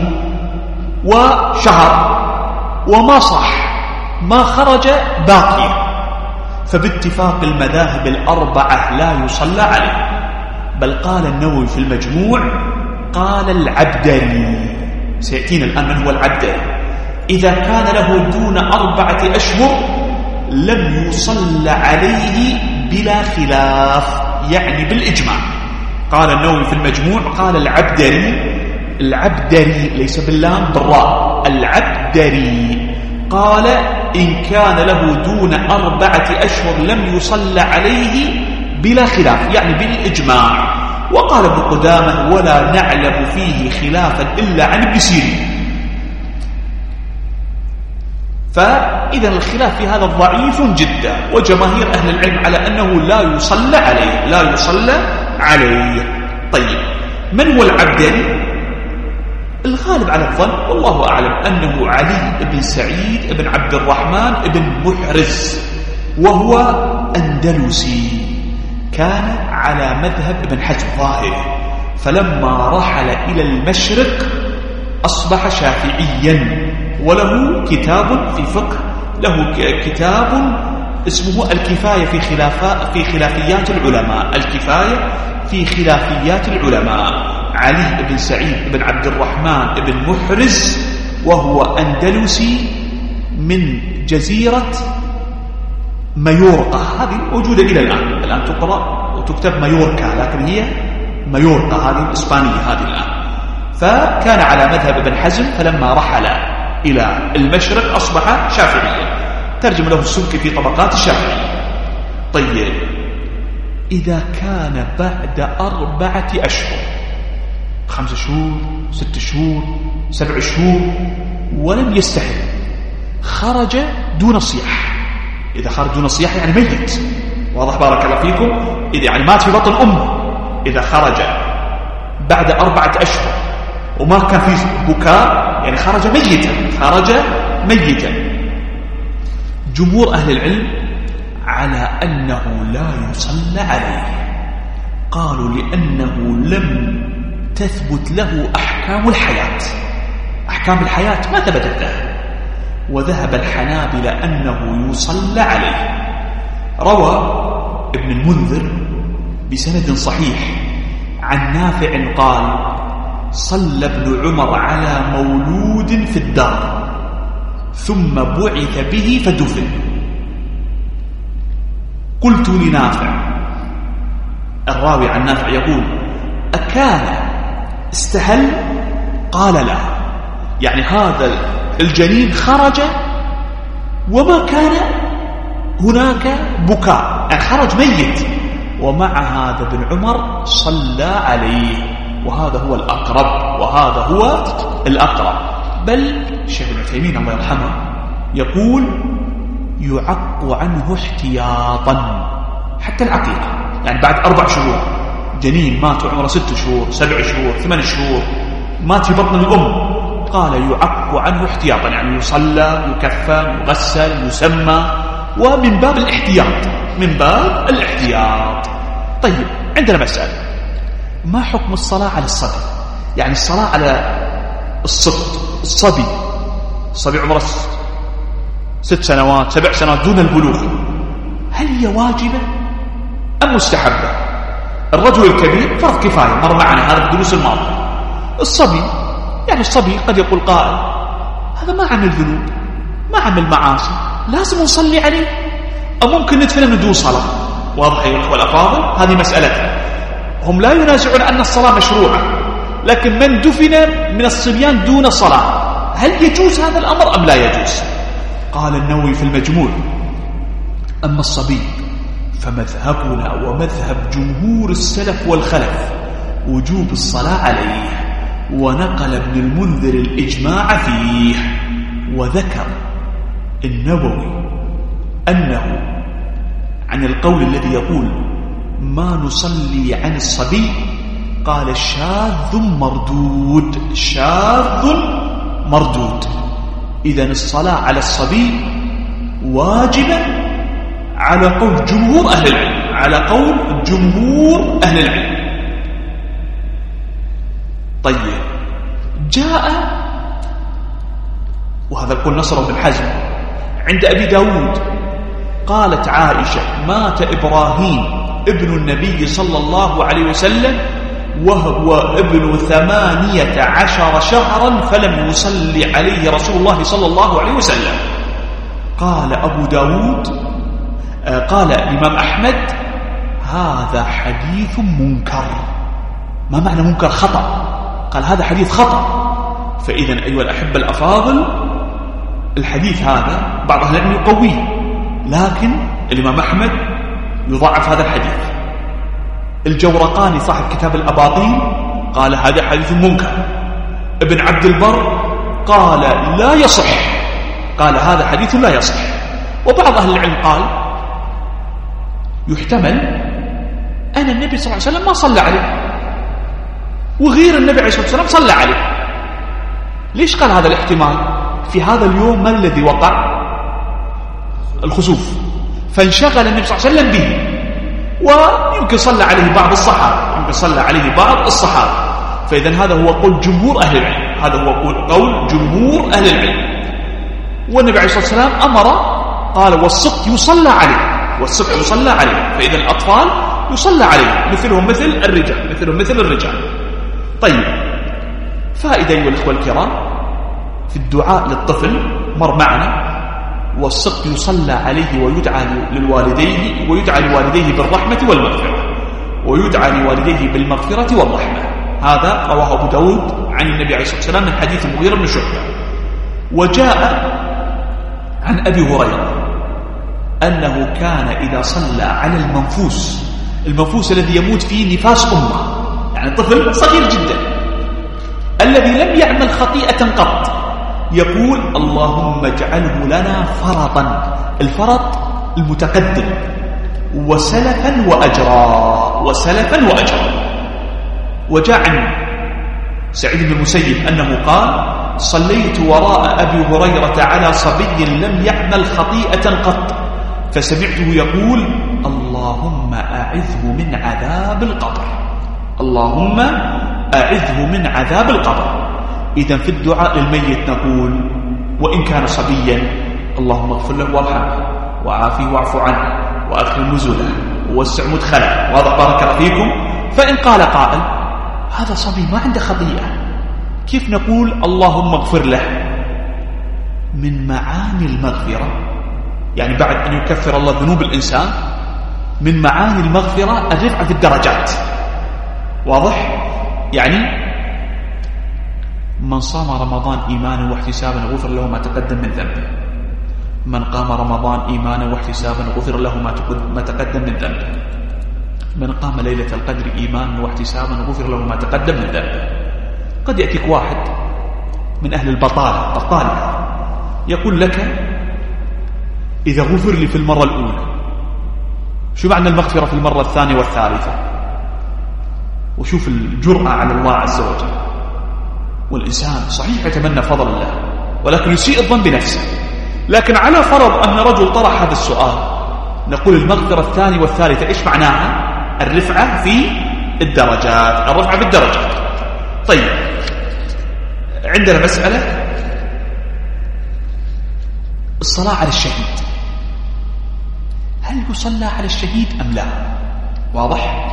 وشهر وما صح، ما خرج باقيا، فباتفاق المذاهب الأربعة لا يصلى عليه. بل قال النووي في المجموع، قال العبدري، سيأتينا الآن من هو العبدري، إذا كان له دون أربعة أشهر لم يصلى عليه بلا خلاف، يعني بالإجماع. قال النووي في المجموع، قال العبدري، العبدري ليس باللام بالراء، العبدري قال: إن كان له دون أربعة أشهر لم يصلى عليه بلا خلاف، يعني بالإجماع. وقال ابن قدامة: ولا نعلم فيه خلافا إلا عن ابن سيرين. فإذا الخلاف في هذا ضعيف جدا، وجماهير أهل العلم على أنه لا يصلى عليه، لا يصلى عليه. طيب من هو العبدري؟ الغالب على الظن والله أعلم أنه علي بن سعيد بن عبد الرحمن بن محرز، وهو أندلسي، كان على مذهب ابن حزم ظاهر، فلما رحل إلى المشرق أصبح شافعيا، وله كتاب في فقه، له كتاب اسمه الكفاية في خلافات في خلافيات العلماء، الكفاية في خلافيات العلماء. علي بن سعيد بن عبد الرحمن بن محرز، وهو أندلسي من جزيرة مايورقا، هذه موجودة إلى الآن، الآن تقرأ وتكتب مايوركا، لكن هي مايورقا، هذه الإسبانية هذه الآن. فكان على مذهب ابن حزم، فلما رحل إلى المشرق أصبح شافعيا. ترجم له السبكي في طبقات الشافعية. طيب إذا كان بعد أربعة أشهر، خمس شهور، ست شهور، سبع شهور، ولم يستحل، خرج دون صياح. إذا خرج دون صياح يعني ميت، واضح بارك الله فيكم، إذا يعني مات في بطن أمه، إذا خرج بعد أربعة أشهر وما كان في بكاء يعني خرج ميتا، خرج ميتا. جمهور أهل العلم على أنه لا يصلى عليه، قالوا لأنه لم تثبت له أحكام الحياة، أحكام الحياة ما ثبتت له. وذهب الحنابلة أنه يصلى عليه. روى ابن المنذر بسند صحيح عن نافع قال: صلى ابن عمر على مولود في الدار ثم بعث به فدفن. قلت لنافع، الراوي عن نافع يقول: أكان استهل؟ قال لا، يعني هذا الجنين خرج وما كان هناك بكاء، يعني خرج ميت، ومع هذا ابن عمر صلى عليه، وهذا هو الأقرب، وهذا هو الأقرب. بل الشيخ ابن عثيمين الله يرحمه يقول: يعق عنه احتياطا حتى العقيقة، يعني بعد أربع شهور جنين مات عمره ست شهور سبع شهور ثمان شهور مات في بطن الأم، قال يعق عنه احتياطا، يعني يصلى يكفن يغسل يسمى، ومن باب الاحتياط، من باب الاحتياط. طيب عندنا مسألة، ما حكم الصلاة على الصبي؟ يعني الصلاة على الصبي الصبي الصبي عمره ست سنوات سبع سنوات دون البلوغ، هل هي واجبة أم مستحبة؟ الرجل الكبير فرض كفاية، مر معنا هذا الدروس الماضية. الصبي يعني الصبي قد يقول قائل: هذا ما عمل ذنوب، ما عمل معاصي، لازم نصلي عليه، أو ممكن ندفنه من دون صلاة. واضح يا الأخوة الأفاضل؟ هذه مسألة. هم لا ينازعون أن الصلاة مشروعة، لكن من دفن من الصبيان دون صلاة هل يجوز هذا الأمر أم لا يجوز؟ قال النووي في المجموع: أما الصبي فمذهبنا ومذهب جمهور السلف والخلف وجوب الصلاة عليه، ونقل ابن المنذر الإجماع فيه. وذكر النووي أنه عن القول الذي يقول ما نصلي عن الصبي، قال شاذ مردود، شاذ مردود. إذن الصلاة على الصبي واجبة على قول جمهور أهل العلم، على قول جمهور أهل العلم. طيب جاء، وهذا القول نصره بن حزم عند أبي داود، قالت عائشة: مات إبراهيم ابن النبي صلى الله عليه وسلم وهو ابن ثمانية عشر شهرا فلم يصلي عليه رسول الله صلى الله عليه وسلم. قال أبو داود آه قال الإمام أحمد: هذا حديث منكر. ما معنى منكر؟ خطأ. قال هذا حديث خطأ. فإذن أيها الأحبة الأفاضل، الحديث هذا بعض أهل العلم يقويه، لكن الإمام أحمد يضعف هذا الحديث. الجورقاني صاحب كتاب الأباطيل قال هذا حديث منكر. ابن عبد البر قال لا يصح، قال هذا حديث لا يصح. وبعض أهل العلم قال يحتمل أن النبي صلى الله عليه وسلم ما صلى عليه، وغير النبي عليه الصلاة والسلام صلى عليه. ليش قال هذا الاحتمال؟ في هذا اليوم ما الذي وقع؟ الخسوف، فانشغل النبي صلى الله عليه وسلم به، ويمكن صلى عليه بعض الصحابة، يمكن صلى عليه بعض الصحابة. فإذن هذا هو قول جمهور أهل العلم، هذا هو قول جمهور أهل العلم. والنبي عليه الصلاة والسلام أمر، قال والسقط يصلى عليه، والسقط يصلى عليه. فإذا الأطفال يصلى عليه مثلهم مثل الرجال، مثلهم مثل الرجال. طيب، فائدة أيها الأخوة الكرام في الدعاء للطفل مر معنا: والسقط يصلى عليه ويدعى للوالديه، ويدعى لوالديه بالرحمة والمغفرة، ويدعى لوالديه بالمغفرة والرحمة. هذا رواه أبو داود عن النبي عليه الصلاة والسلام من حديث المغيرة بن شعبة. وجاء عن أبي هريرة أنه كان إذا صلى على المنفوس، المنفوس الذي يموت فيه نفاس أمه، يعني طفل صغير جدا الذي لم يعمل خطيئة قط، يقول اللهم اجعله لنا فرطا. الفرط المتقدم، وسلفا وأجرا وسلفا وأجرا. وجاء عن سعيد بن المسيب أنه قال: صليت وراء أبي هريرة على صبي لم يعمل خطيئة قط، فسمعته يقول: اللهم أعذه من عذاب القبر، اللهم أعذه من عذاب القبر. إذن في الدعاء للميت نقول وإن كان صبيا: اللهم اغفر له وارحمه وعافيه واعف عنه وأكرم نزله ووسع مدخله. وهذا بارك الله فيكم. فإن قال قائل: هذا صبي ما عنده خطيئة، كيف نقول اللهم اغفر له؟ من معاني المغفرة، يعني بعد أن يكفر الله ذنوب الإنسان، من معاني المغفرة الرفعة في الدرجات. واضح؟ يعني من صام رمضان إيمانا واحتسابا غفر له ما تقدم من ذنبه، من قام رمضان إيمانا واحتسابا غفر له ما تقدم من ذنبه، من قام ليلة القدر إيمانا واحتسابا غفر له ما تقدم من ذنبه. قد يأتيك واحد من أهل البطالة بطالة يقول لك: إذا غفر لي في المرة الأولى، شو معنى المغفرة في المرة الثانية والثالثة؟ وشوف الجرأة على الله عز وجل. والإنسان صحيح يتمنى فضل الله، ولكن يسيء الظن بنفسه. لكن على فرض أن رجل طرح هذا السؤال، نقول المغفرة الثانية والثالثة إيش معناها؟ الرفعة في الدرجات، الرفعة في الدرجات. طيب، عندنا مسألة الصلاة على الشهيد، هل يصلى على الشهيد أم لا؟ واضح؟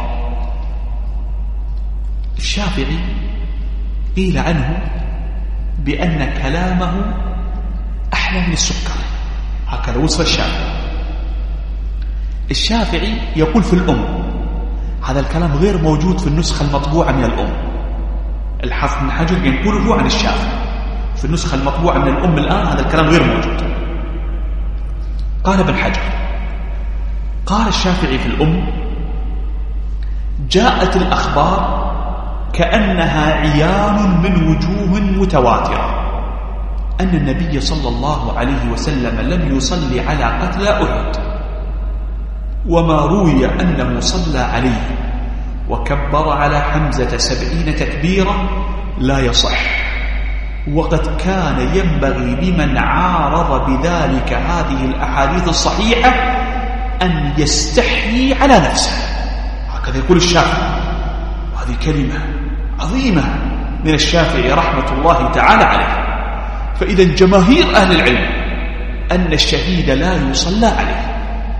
الشافعي قيل عنه بأن كلامه أحلى من السكر، هكذا وصف الشافعي. الشافعي يقول في الأم، هذا الكلام غير موجود في النسخة المطبوعة من الأم. الحافظ بن حجر ينقله عن الشافعي في النسخة المطبوعة من الأم الآن، هذا الكلام غير موجود. قال ابن حجر: قال الشافعي في الأم: جاءت الأخبار كأنها عيان من وجوه متواترة أن النبي صلى الله عليه وسلم لم يصلي على قتلى أحد، وما روي أنه صلى عليه وكبر على حمزة سبعين تكبيرة لا يصح، وقد كان ينبغي لمن عارض بذلك هذه الأحاديث الصحيحة أن يستحيي على نفسه. هكذا يقول الشافعي، وهذه كلمة عظيمة من الشافعي رحمة الله تعالى عليه. فإذا جماهير أهل العلم أن الشهيد لا يصلى عليه.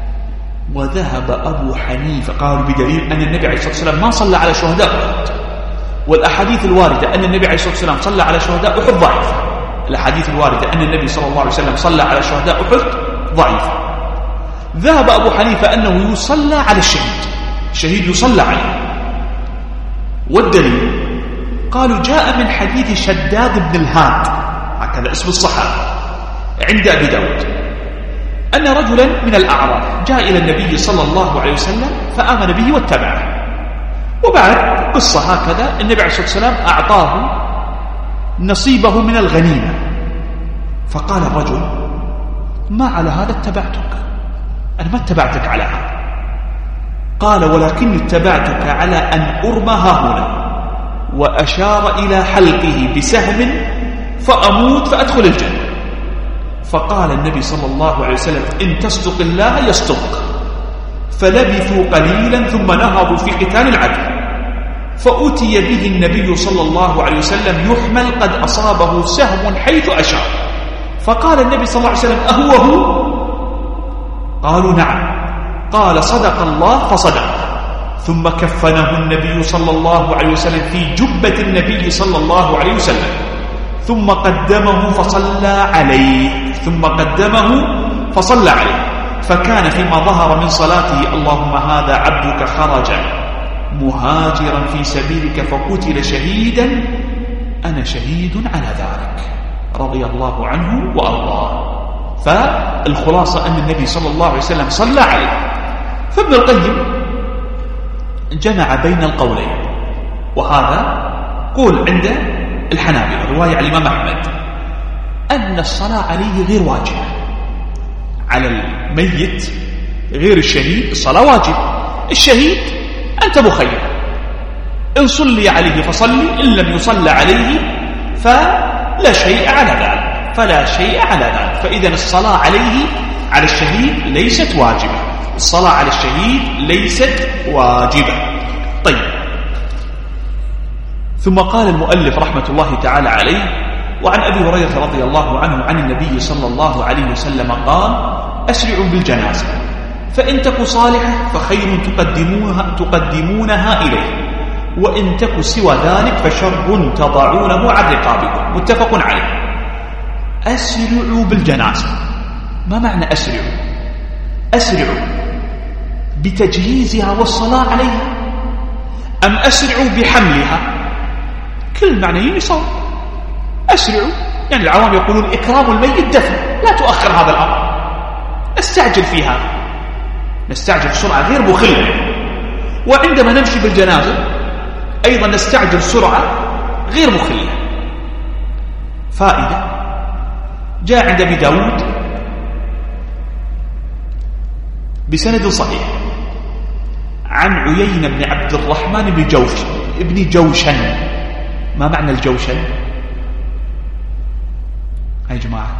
وذهب أبو حنيفة قالوا بدليل أن النبي عليه الصلاة والسلام ما صلى على شهداء أحد، والأحاديث الواردة أن النبي عليه الصلاة والسلام صلى على شهداء أحد ضعيفة. الأحاديث الواردة أن النبي صلى الله عليه وسلم صلى على شهداء أحد ضعيفة. ذهب أبو حنيفة أنه يصلى على الشهيد، الشهيد يصلى عليه. والدليل قالوا جاء من حديث شداد بن الهاد، هكذا اسم الصحابة عند أبي داود، أن رجلا من الأعراب جاء إلى النبي صلى الله عليه وسلم فآمن به واتبعه. وبعد قصة هكذا النبي عليه الصلاة والسلام أعطاه نصيبه من الغنيمة، فقال الرجل: ما على هذا اتبعتك، أنا ما اتبعتك على هذا. قال: ولكني اتبعتك على أن أرمى هاهنا، وأشار إلى حلقه بسهم فأموت فأدخل الجنة. فقال النبي صلى الله عليه وسلم: إن تصدق الله يصدق. فلبثوا قليلا ثم نهضوا في قتال العدو، فأتي به النبي صلى الله عليه وسلم يحمل قد أصابه سهم حيث أشار. فقال النبي صلى الله عليه وسلم: أهو هو؟ قالوا: نعم. قال: صدق الله فصدق. ثم كفنه النبي صلى الله عليه وسلم في جبة النبي صلى الله عليه وسلم، ثم قدمه فصلى عليه ثم قدمه فصلى عليه فكان فيما ظهر من صلاته: اللهم هذا عبدك خرج مهاجرا في سبيلك فقتل شهيدا، أنا شهيد على ذلك، رضي الله عنه وأرضاه. فالخلاصة أن النبي صلى الله عليه وسلم صلى عليه. فابن القيم جمع بين القولين، وهذا قول عند الحنابلة رواية عن الإمام أحمد أن الصلاة عليه غير واجبة على الميت غير الشهيد الصلاة واجب. الشهيد أنت مخير، إن صلي عليه فصلي، إن لم يصلى عليه فلا شيء على ذلك، فلا شيء على ذلك. فإذا الصلاة عليه على الشهيد ليست واجبة، الصلاة على الشهيد ليست واجبة. طيب، ثم قال المؤلف رحمة الله تعالى عليه: وعن أبي هريرة رضي الله عنه عن النبي صلى الله عليه وسلم قال: أسرعوا بالجنازة فإن تك صالحة فخير تقدمونها, تقدمونها إليه، وإن تك سوى ذلك فشر تضعونه عن رقابكم. متفق عليه. أسرعوا بالجنازة، ما معنى أسرعوا؟ أسرعوا بتجهيزها والصلاة عليها، أم أسرعوا بحملها؟ كل معنيين يصور. أسرعوا يعني العوام يقولون إكرام الميت دفن، لا تؤخر هذا الأمر، استعجل في هذا، نستعجل سرعة غير مخلة. وعندما نمشي بالجنازة أيضا نستعجل سرعة غير مخلة. فائدة: جاء عند أبي داود بسند صحيح عن عيينة بن عبد الرحمن بن جوشن ابن جوشن. ما معنى الجوشن؟ يا جماعة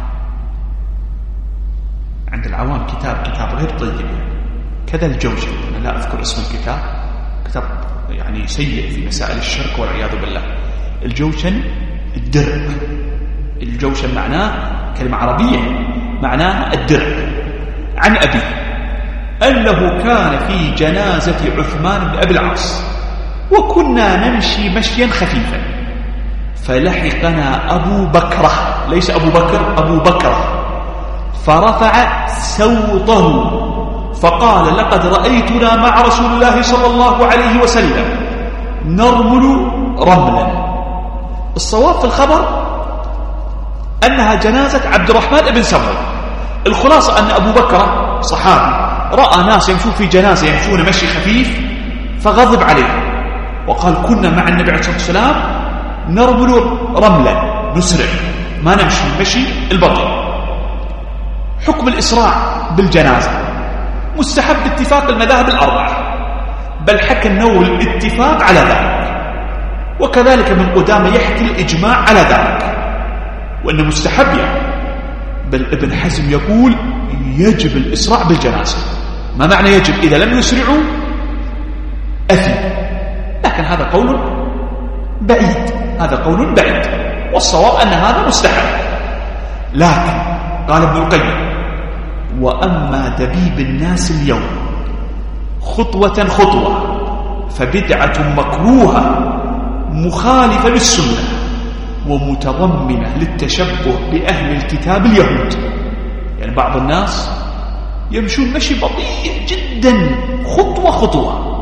عند العوام كتاب كتاب غير طيب كذا الجوشن، أنا لا أذكر اسم الكتاب، كتاب يعني سيء في مسائل الشرك والعياذ بالله. الجوشن الدرع، الجوشن معناه كلمة عربية معناها الدرع. عن أبي أنه كان في جنازة عثمان بن أبي العاص وكنا نمشي مشيا خفيفا، فلحقنا أبو بكرة، ليس أبو بكر، أبو بكرة، فرفع سوطه فقال: لقد رأيتنا مع رسول الله صلى الله عليه وسلم نرمل رملا. الصواب في الخبر أنها جنازة عبد الرحمن بن سمرة. الخلاصة أن أبو بكرة صحابي رأى ناس يمشون في جنازة يمشون مشي خفيف فغضب عليه وقال: كنا مع النبي عليه الصلاة والسلام نرمل رملا، نسرع، ما نمشي مشي البطيء. حكم الإسراع بالجنازة مستحب باتفاق المذاهب الأربعة، بل حكى النووي الاتفاق على ذلك، وكذلك من قدامى يحكي الإجماع على ذلك وأنه مستحب يعني. بل ابن حزم يقول يجب الإسراع بالجنازة. ما معنى يجب؟ إذا لم يسرعوا أثم، لكن هذا قول بعيد، هذا قول بعيد، والصواب أن هذا مستحب. لكن قال ابن القيم: وأما دبيب الناس اليوم خطوة خطوة فبدعة مكروهة مخالفة للسنة ومتضمنة للتشبه بأهل الكتاب اليهود. يعني بعض الناس يمشون مشي بطيء جدا خطوة خطوة،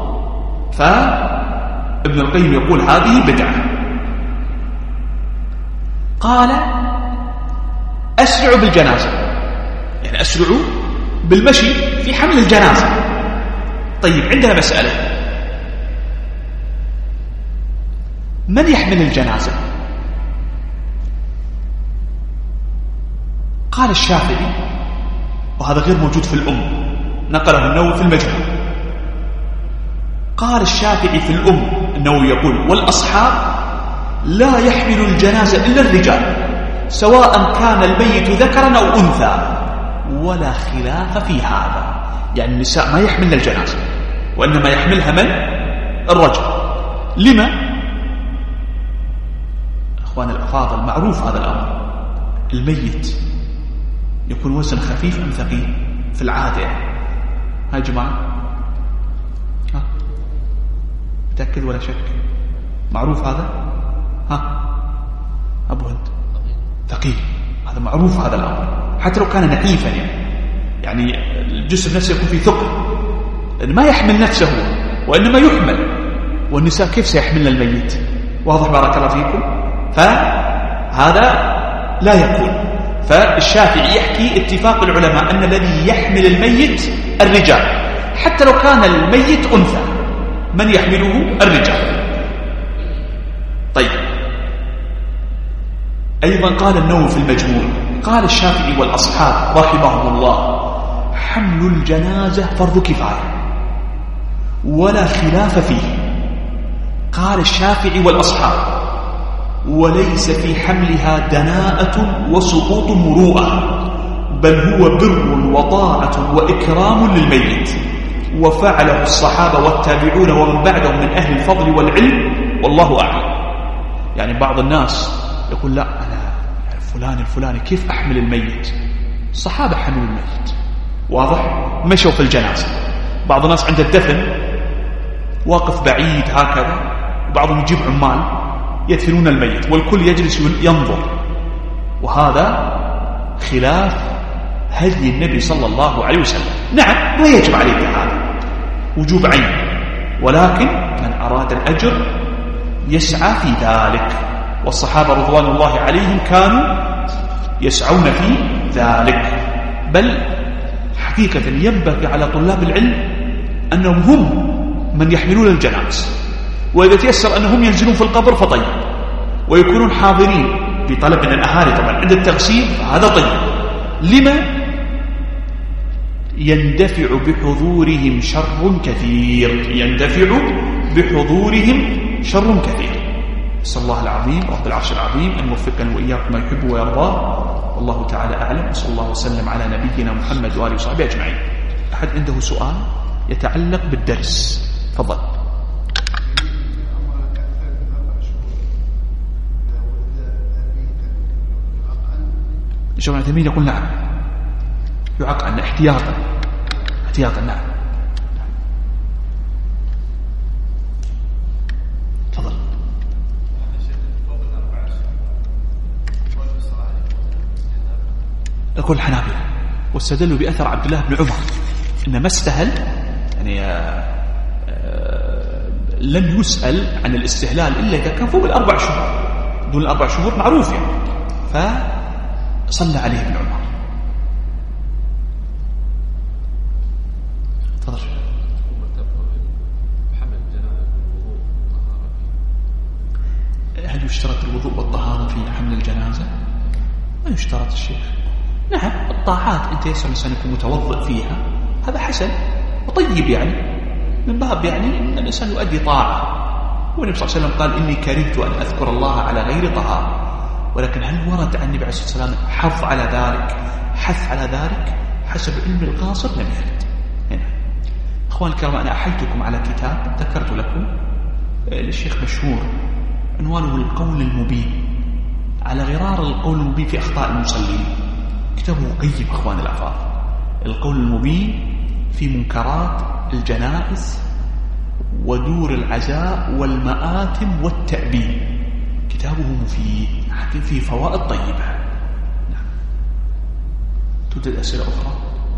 فابن القيم يقول هذه بدعة. قال: أسرعوا بالجنازة، يعني أسرعوا بالمشي في حمل الجنازة. طيب، عندنا مسألة: من يحمل الجنازة؟ قال الشافعي، وهذا غير موجود في الأم، نقله النووي في المجموع. قال الشافعي في الأم، النووي يقول: والأصحاب لا يحمل الجنازة إلا الرجال سواء كان الميت ذكرا أو أنثى، ولا خلاف في هذا. يعني النساء ما يحملن الجنازة، وإنما يحملها من؟ الرجل. لما؟ أخوان الأفاضل، معروف هذا الأمر، الميت يكون وزن خفيف أم ثقيل في العادة؟ هاي جماعة ها متأكد ولا شك؟ معروف هذا؟ ها أبو هند؟ ثقيل، هذا معروف هذا الأمر، حتى لو كان نحيفا يعني يعني الجسم نفسه يكون فيه ثقل، لأن ما يحمل نفسه وإنما يحمل. والنساء كيف سيحملن الميت؟ واضح بارك الله فيكم؟ فهذا لا يكون. فالشافعي يحكي اتفاق العلماء أن الذي يحمل الميت الرجال، حتى لو كان الميت أنثى من يحمله؟ الرجال. طيب، أيضا قال النووي في المجموع، قال الشافعي والأصحاب رحمهم الله: حمل الجنازة فرض كفاية ولا خلاف فيه، قال الشافعي والأصحاب، وليس في حملها دناءة وسقوط مروءة، بل هو بر وطاعة وإكرام للميت، وفعله الصحابة والتابعون ومن بعدهم من أهل الفضل والعلم، والله أعلم. يعني بعض الناس يقول لا أنا فلان الفلاني كيف أحمل الميت؟ الصحابة حملوا الميت، واضح، مشوا في الجنازة. بعض الناس عند الدفن واقف بعيد هكذا، وبعضهم يجيب عمال يدفنون الميت والكل يجلس ينظر، وهذا خلاف هدي النبي صلى الله عليه وسلم. نعم لا يجب عليك هذا وجوب عين، ولكن من أراد الأجر يسعى في ذلك، والصحابة رضوان الله عليهم كانوا يسعون في ذلك. بل حقيقة ينبغي على طلاب العلم أنهم هم من يحملون الجنائز، وإذا تيسر أنهم ينزلون في القبر فطيب، ويكونون حاضرين بطلب من الأهالي طبعا عند التغسيل، فهذا طيب. لما؟ يندفع بحضورهم شر كثير، يندفع بحضورهم شر كثير. نسأل الله العظيم رب العرش العظيم أن يوفقنا وإياكم ما يحب ويرضاه، والله تعالى أعلم. صلى الله وسلم على نبينا محمد وآله وصحبه أجمعين. أحد عنده سؤال يتعلق بالدرس؟ تفضل. شو تمين يقول نعم يعقل احتياطا احتياطا نعم. تفضل. يقول الحنابلة واستدلوا بأثر عبد الله بن عمر إن ما استهل يعني آآ آآ لم يسأل عن الاستهلال إلا إذا كان فوق الأربع شهور، دون الأربع شهور معروف يعني، فصلى عليه ابن عمر. تفضل. هل يشترط الوضوء والطهارة في حمل الجنازة؟ ما يشترط الشيخ. نعم الطاعات أنت يسأل الإنسان يكون متوضئ فيها، هذا حسن وطيب، يعني من باب يعني أن الإنسان يؤدي طاعة. والنبي صلى الله عليه وسلم قال إني كرهت أن أذكر الله على غير طهارة. ولكن هل ورد عن النبي عليه الصلاة والسلام حث على ذلك حث على ذلك حسب علم القاصر؟ لم يرد. هنا أخوان الكرام، أنا أحلتكم على كتاب ذكرت لكم للشيخ مشهور عنوانه القول المبين، على غرار القول المبين في أخطاء المصلين. كتابه قيم أخوان الأعراف، القول المبين في منكرات الجنائز ودور العزاء والمآتم والتأبين. كتابه مفيد، حكي فيه فوائد طيبة. نعم. توجد أسئلة أخرى؟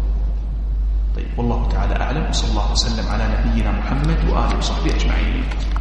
طيب، والله تعالى أعلم، وصلى الله وسلم على نبينا محمد وآله وصحبه أجمعين.